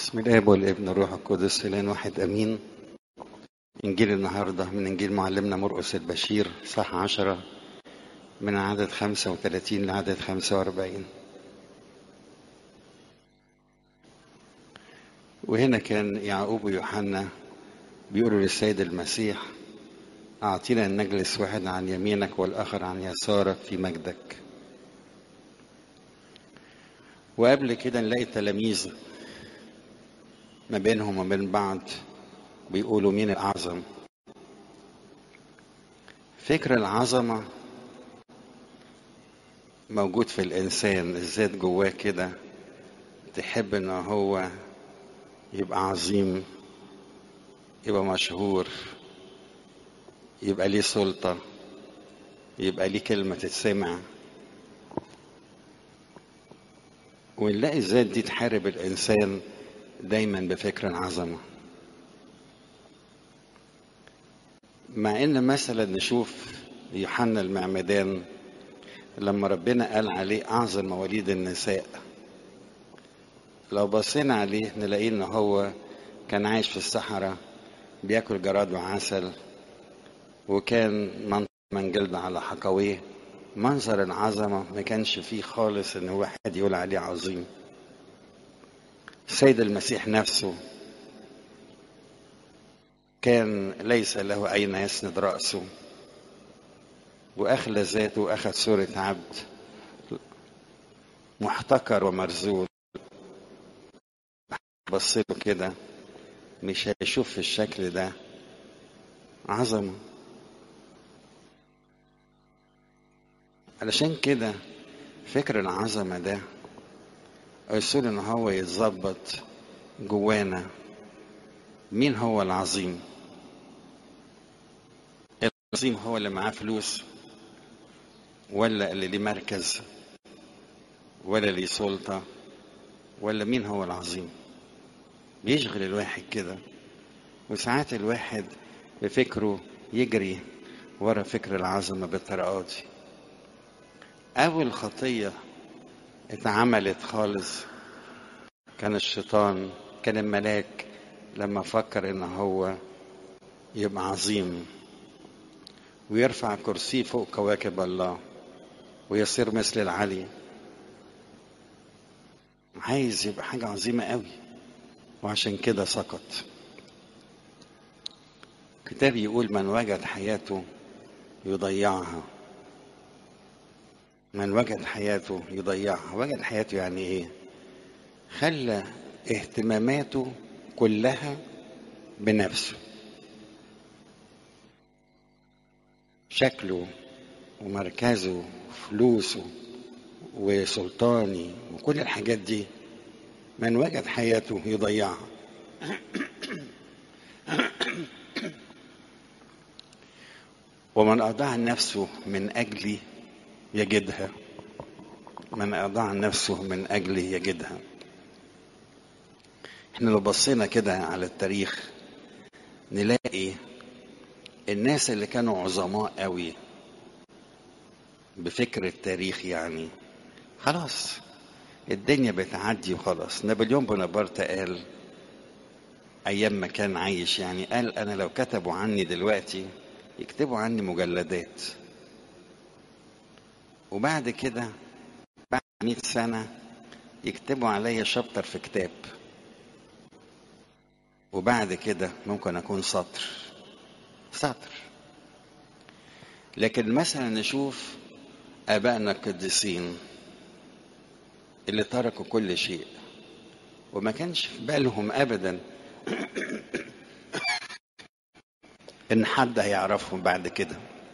بسم الآب والابن والروح القدس الآن واحد أمين. إنجيل النهاردة من إنجيل معلمنا مرقس البشير صح 10 من عدد 35 لعدد 45. وهنا كان يعقوب ويوحنا بيقولوا للسيد المسيح: أعطينا أن نجلس واحد عن يمينك والآخر عن يسارك في مجدك. وقبل كده نلاقي التلاميذ ما بينهم وبين بعض بيقولوا مين الأعظم. فكر العظمة موجود في الإنسان، الذات جواه كده تحب إن هو يبقى عظيم، يبقى مشهور، يبقى ليه سلطة، يبقى ليه كلمة تتسمع. ونلاقي الذات دي تحارب الإنسان دايما بفكر العظمة. مع إن مثلا نشوف يوحنا المعمدان لما ربنا قال عليه أعظم مواليد النساء، لو بصينا عليه نلاقيه إن هو كان عايش في الصحراء بياكل جراد وعسل، وكان من جلد على حقويه. منظر العظمة ما كانش فيه خالص إن واحد يقول عليه عظيم. السيد المسيح نفسه كان ليس له أين يسند رأسه، وأخلى ذاته وأخذ صورة عبد محتقر ومرزول. بصله كده مش هيشوف في الشكل ده عظمة. علشان كده فكر العظمة ده يصير ان هو يتظبط جوانا. مين هو العظيم؟ العظيم هو اللي معاه فلوس، ولا اللي ليه مركز، ولا ليه سلطة، ولا مين هو العظيم؟ بيشغل الواحد كده. وساعات الواحد بفكره يجري ورا فكر العظمة بالطريقة دي. أول خطية اتعملت خالص كان الشيطان، كان الملاك لما فكر ان هو يبقى عظيم ويرفع كرسيه فوق كواكب الله ويصير مثل العلي. عايز يبقى حاجة عظيمة قوي، وعشان كده سقط. الكتاب يقول من وجد حياته يضيعها. من وجد حياته يضيعها. وجد حياته يعني ايه؟ خلى اهتماماته كلها بنفسه، شكله ومركزه وفلوسه وسلطاني وكل الحاجات دي. من وجد حياته يضيعها. ومن أضاع نفسه من أجلي يجدها. من أضاع نفسه من أجلي يجدها. احنا لو بصينا كده على التاريخ نلاقي الناس اللي كانوا عظماء قوي بفكر التاريخ، يعني خلاص الدنيا بتعدي وخلاص. نابليون بونابرت قال أيام ما كان عايش، يعني قال أنا لو كتبوا عني دلوقتي يكتبوا عني مجلدات، وبعد كده بعد 100 سنة يكتبوا عليا شابتر في كتاب، وبعد كده ممكن أكون سطر. لكن مثلا نشوف آبائنا القديسين اللي تركوا كل شيء وما كانش في بالهم أبدا إن حد هيعرفهم بعد كده.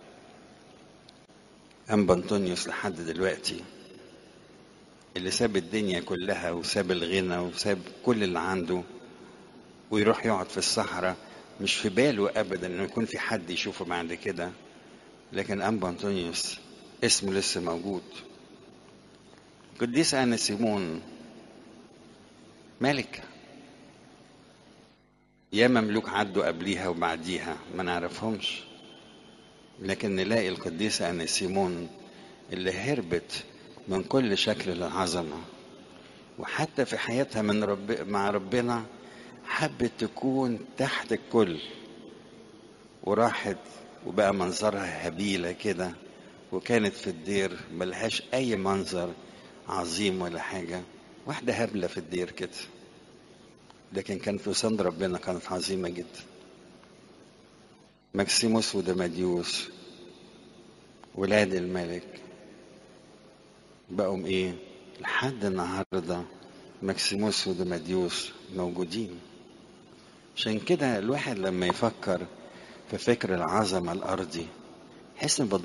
أنبا أنطونيوس لحد دلوقتي اللي ساب الدنيا كلها وساب الغنى وساب كل اللي عنده ويروح يقعد في الصحراء، مش في باله أبدا إنه يكون في حد يشوفه بعد كده. لكن أنبا أنطونيوس اسمه لسه موجود. قديس أنا سيمون ملكة، يا مملوك عدوا قبليها وبعديها ما نعرفهمش، لكن نلاقي القديسة أنا سيمون اللي هربت من كل شكل للعظمة وحتى في حياتها مع ربنا حبت تكون تحت الكل، وراحت وبقى منظرها هبيلة كده، وكانت في الدير ملهاش أي منظر عظيم ولا حاجة، واحدة هبلة في الدير كده، لكن كانت في وسط ربنا كانت عظيمة جدا. مكسيموس ودماديوس ولاد الملك بقوا ايه لحد النهارده، مكسيموس ودماديوس موجودين. عشان كده الواحد لما يفكر في فكر العظمة الأرضي يحس إنه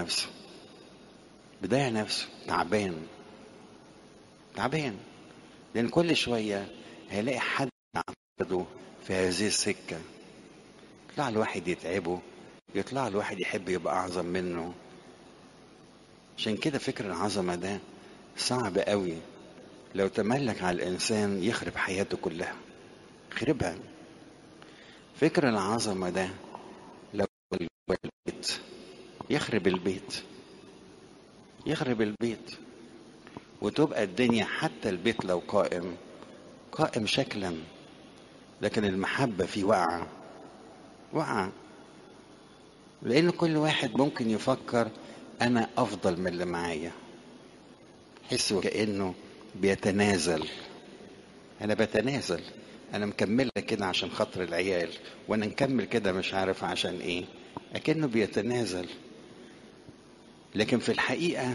بيضيع نفسه تعبان تعبان، لأن كل شوية هيلاقي حد يعتقده في هذه السكة، يطلع الواحد يتعبه، يطلع الواحد يحب يبقى أعظم منه. عشان كده فكر العظمة ده صعب قوي، لو تملك على الإنسان يخرب حياته كلها، يخربها. فكر العظمة ده لو البيت يخرب البيت، يخرب البيت، وتبقى الدنيا حتى البيت لو قائم شكلا، لكن المحبة فيه واقعة، لأن كل واحد ممكن يفكر أنا أفضل من اللي معايا، يحس وكأنه بيتنازل، أنا بتنازل، أنا مكملة كده عشان خاطر العيال، وأنا نكمل كده مش عارف عشان إيه، أكنه بيتنازل. لكن في الحقيقة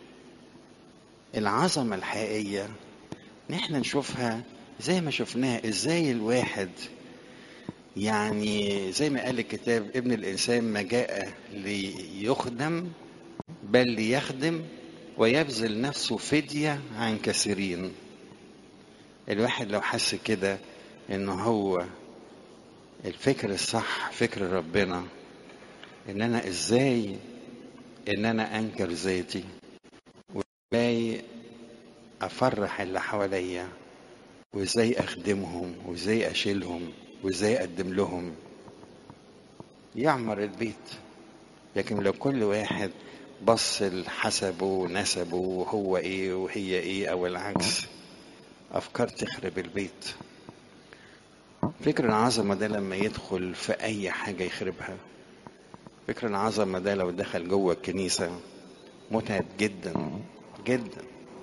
العظمة الحقيقية نحن نشوفها زي ما شفناها، إزاي الواحد يعني زي ما قال الكتاب ابن الإنسان ما جاء ليخدم بل ليخدم ويبذل نفسه فدية عن كثيرين. الواحد لو حس كده إنه هو الفكر الصح فكر ربنا، إن أنا إزاي إن أنا أنكر ذاتي، وإزاي أفرح اللي حواليا، وإزاي أخدمهم، وإزاي أشيلهم، وإزاي أقدم لهم، يعمر البيت. لكن لو كل واحد بص لحسبه ونسبه وهو ايه وهي ايه او العكس، افكار تخرب البيت. فكر العظمة ده لما يدخل في اي حاجة يخربها. فكر العظمة ده لو دخل جوه الكنيسة متعب جدا جدا.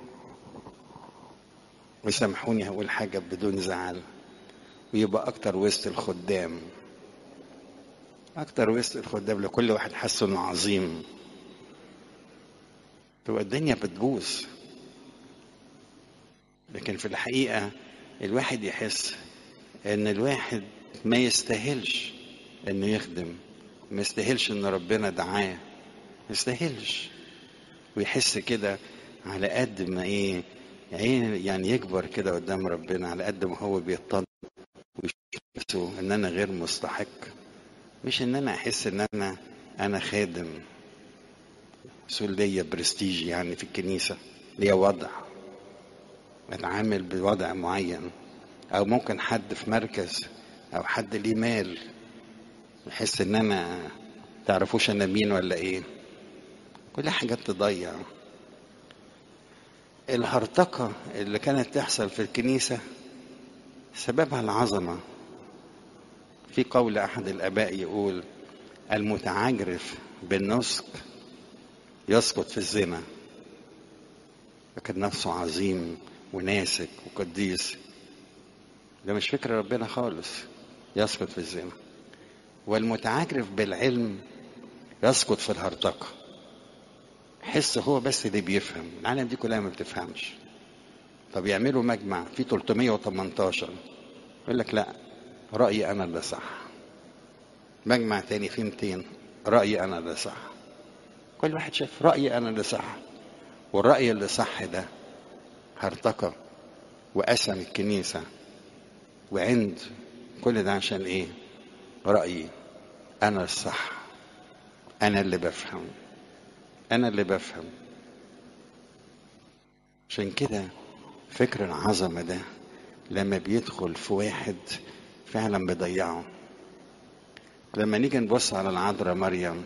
ويسامحوني هقول حاجة بدون زعل، ويبقى اكتر وسط الخدام، اكتر وسط الخدام لكل واحد حاسه انه عظيم، تبقى الدنيا بتبوظ. لكن في الحقيقة الواحد يحس ان الواحد ما يستاهلش انه يخدم، ما يستاهلش ان ربنا دعاه، ما يستاهلش، ويحس كده على قد ما ايه يعني يكبر كده قدام ربنا، على قد ما هو بيطلع ويشوف نفسه ان انا غير مستحق، مش ان انا احس ان انا خادم سول ليا برستيج يعني في الكنيسة، ليا وضع، اتعامل بوضع معين، او ممكن حد في مركز او حد ليه مال يحس ان انا تعرفوش انا مين ولا ايه. كل حاجات تضيع. الهرطقة اللي كانت تحصل في الكنيسة سببها العظمة. في قول احد الاباء يقول المتعجرف بالنسك يسقط في الزنا، لكن نفسه عظيم وناسك وقديس، ده مش فكر ربنا خالص، يسقط في الزنا. والمتعجرف بالعلم يسقط في الهرطقة، حس هو بس اللي بيفهم، العالم دي كلها ما بتفهمش. طب يعملوا مجمع فيه 318 يقول لك لا رأيي أنا اللي صح، مجمع تاني فيه 200 رأيي أنا اللي صح. كل واحد شايف رأيي أنا اللي صح، والرأي اللي صح ده هرطقة وقسم الكنيسة. وعند كل ده عشان إيه؟ رأيي أنا الصح، أنا اللي بفهم، أنا اللي بفهم. عشان كده فكر العظمة ده لما بيدخل في واحد فعلا بيضيعه. لما نيجي نبص على العذراء مريم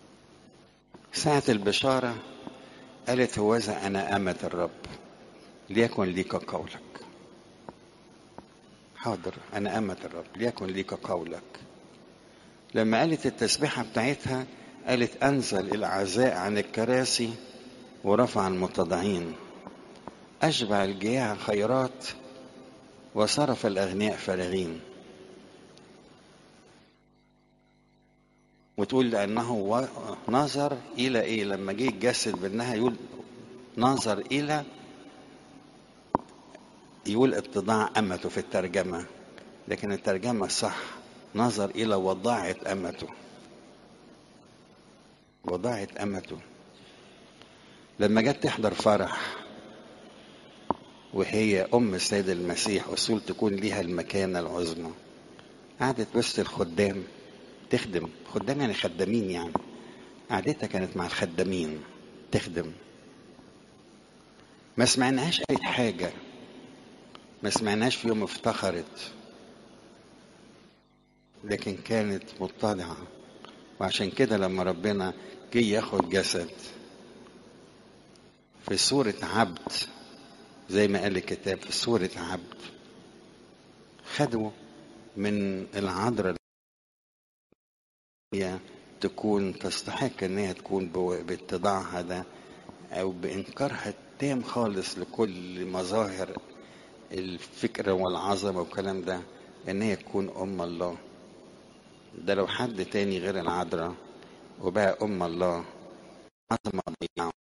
ساعة البشارة قالت هوذا أنا أمة الرب ليكن ليك قولك. حاضر أنا أمة الرب، ليكن ليك قولك. لما قالت التسبيحة بتاعتها قالت أنزل الأعزاء عن الكراسي ورفع المتضعين، أشبع الجياع خيرات وصرف الأغنياء فارغين. وتقول لأنه نظر إلى إيه؟ لما جه يتجسد بأنها يقول نظر إلى، يقول اتضاع أمته في الترجمة، لكن الترجمة الصح نظر إلى وضاعة أمته. وضاعة أمته. لما جت تحضر فرح وهي أم السيد المسيح أصول تكون ليها المكانة العظمى، قعدت وسط الخدام تخدم. خدام يعني خدامين، يعني قعدتها كانت مع الخدامين تخدم. ما سمعناش قالت حاجة، ما سمعناش في يوم افتخرت، لكن كانت متضعة. وعشان كده لما ربنا جه ياخد جسد في صورة عبد، زي ما قال الكتاب في صورة عبد، خدوا من العذراء هي تكون تستحق ان هي تكون باتضاعها ده او بانكارها التام خالص لكل مظاهر الفكرة والعظمة والكلام ده، ان هي تكون ام الله. ده لو حد تاني غير العذراء وبقى ام الله، عظمة ضيعه،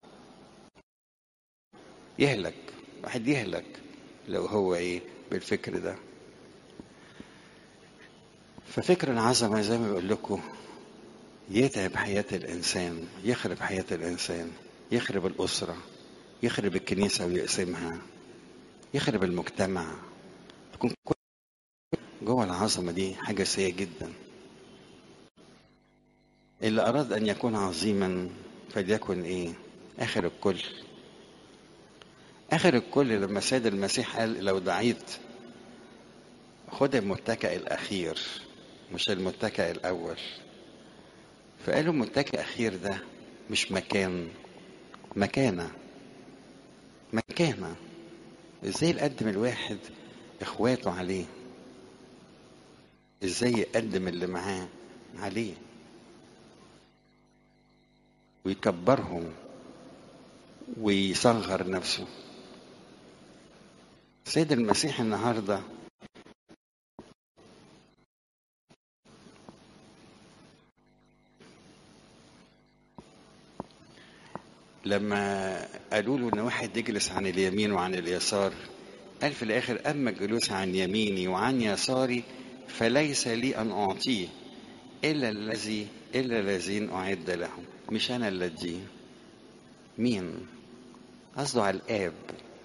يهلك. واحد يهلك لو هو ايه بالفكر ده. ففكر العظمة زي ما بقول لكم يتعب حياة الإنسان، يخرب حياة الإنسان، يخرب الأسرة، يخرب الكنيسة ويقسمها، يخرب المجتمع. تكون كل جوه العظمة دي حاجة سيئة جدا. اللي أراد أن يكون عظيما فليكن إيه؟ آخر الكل. آخر الكل لما سيد المسيح قال لو دعيت خد المتكئ الأخير مش المتكئ الأول. فقالوا المتكئ الأخير ده مش مكان، مكانة. مكانة. ازاي يقدم الواحد اخواته عليه؟ ازاي يقدم اللي معاه عليه ويكبرهم ويصغر نفسه؟ سيد المسيح النهارده لما قالوا له ان واحد يجلس عن اليمين وعن اليسار، قال في الاخر اما الجلوس عن يميني وعن يساري فليس لي ان اعطيه الا الذين اعد لهم. مش انا اللي اديه. مين؟ قصده على الاب.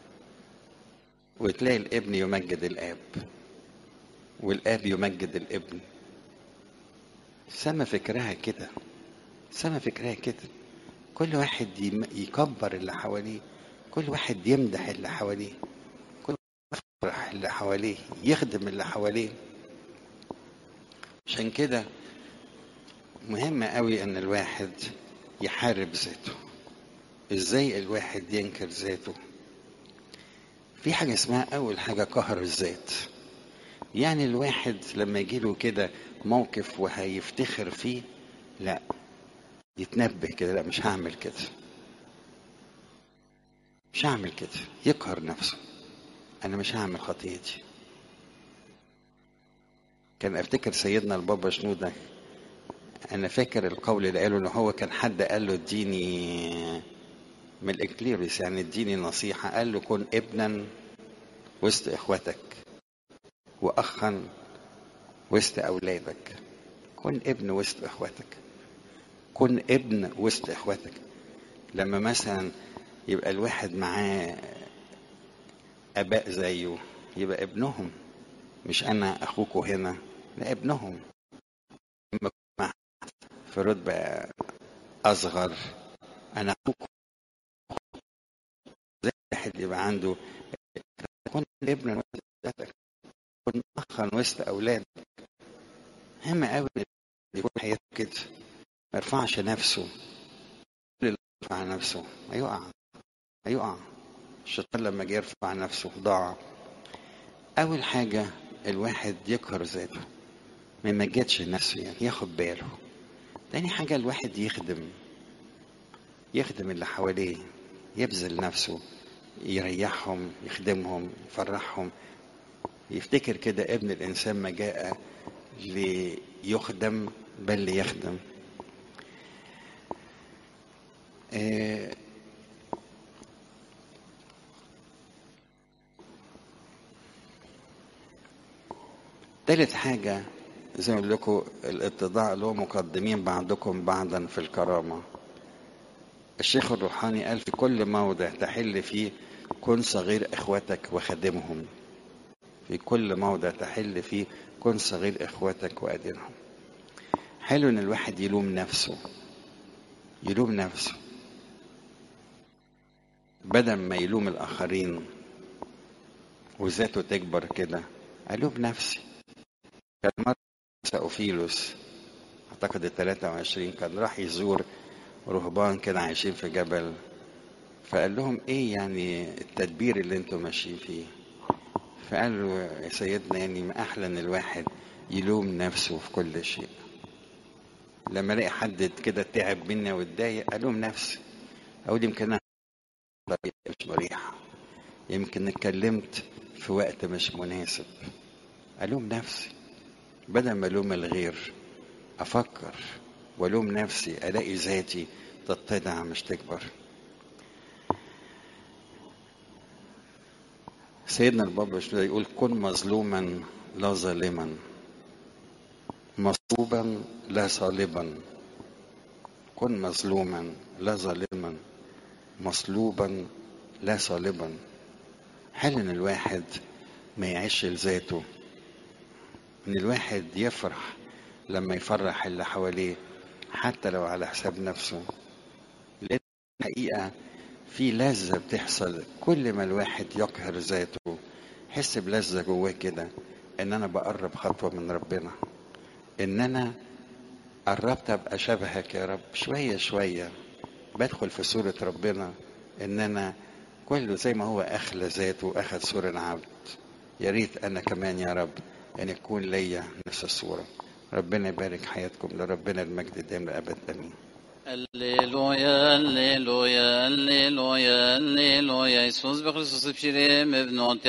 وتلاقي الابن يمجد الاب والاب يمجد الابن. سما فكرها كده، سما فكرها كده. كل واحد يكبر اللي حواليه، كل واحد يمدح اللي حواليه، كل واحد يفرح اللي حواليه، يخدم اللي حواليه. عشان كده مهم قوي ان الواحد يحارب ذاته. ازاي الواحد ينكر ذاته؟ في حاجة اسمها اول حاجة قهر الذات. يعني الواحد لما يجيله كده موقف وهيفتخر فيه، لا، يتنبه كده، لا مش هعمل كده، مش هعمل كده. يقهر نفسه، انا مش هعمل خطيتي. كان افتكر سيدنا البابا شنودة، انا فاكر القول اللي قاله ان هو كان حد قال له اديني من الاكليروس، يعني اديني نصيحة. قال له كن ابنا وسط اخواتك واخا وسط اولادك. كن ابن وسط اخواتك، كن ابن وسط اخواتك. لما مثلا يبقى الواحد معاه اباء زيه يبقى ابنهم، مش انا اخوكوا هنا، لا ابنهم. لما كنت في رتبة اصغر انا اخوك، زي واحد يبقى عنده كن ابن وسط اخواتك، كن اخا وسط اولاد. مهم قوي يكون حياته كده، ما يرفعش نفسه. كل اللي يرفع نفسه هيقع، هيقع. الشيطان لما جه يرفع نفسه ضاع. اول حاجة الواحد يقهر ذاته، ما يمجدش نفسه، يعني ياخد باله. تاني حاجة الواحد يخدم اللي حواليه، يبذل نفسه، يريحهم، يخدمهم، يفرحهم. يفتكر كده ابن الإنسان ما جاء ليخدم بل ليخدم. آه، تالت حاجة زي ما بقول لكم الاتضاع، اللي هو مقدمين بعضكم بعضا في الكرامة. الشيخ الروحاني قال في كل موضع تحل فيه كن صغير اخوتك وخدمهم. في كل موضع تحل فيه كن صغير اخوتك وادمهم. حلو ان الواحد يلوم نفسه، يلوم نفسه بدل ما يلوم الاخرين وذاته تكبر كده. الوم نفسي. كان مرة سأوفيلوس اعتقد 23 كان راح يزور رهبان كده عايشين في جبل، فقال لهم ايه يعني التدبير اللي انتم ماشيين فيه؟ فقال له يا سيدنا يعني ما احلى ان الواحد يلوم نفسه في كل شيء. لما الاقي حد كده تعب مني واتضايق الوم نفسي، اقول يمكن انا طريقة مش مريحه، يمكن اتكلمت في وقت مش مناسب. الوم نفسي بدل ما الوم الغير. افكر والوم نفسي، الاقي ذاتي تتضع مش تكبر. سيدنا البابا شنودة يقول كن مظلوما لا ظالما، مصلوبا لا صالبا. كن مظلوما لا ظالما، مصلوبا لا صالبا. حل ان الواحد ما يعيش لذاته، ان الواحد يفرح لما يفرح اللي حواليه حتى لو على حساب نفسه. لان الحقيقة في لذة بتحصل كل ما الواحد يقهر ذاته. حس بلذة جواه كده ان انا بقرب خطوة من ربنا، ان انا قربت ابقى شبهك يا رب. شوية شوية بدخل في صورة ربنا، ان انا كله زي ما هو اخلى ذاته واخد صورة عبد. يا ريت انا كمان يا رب ان يكون ليا نفس الصورة. ربنا يبارك حياتكم، لربنا المجد دائم للابد امين. هللويا هللويا هللويا هللويا. يسوس بخريستوس بشيرين ابن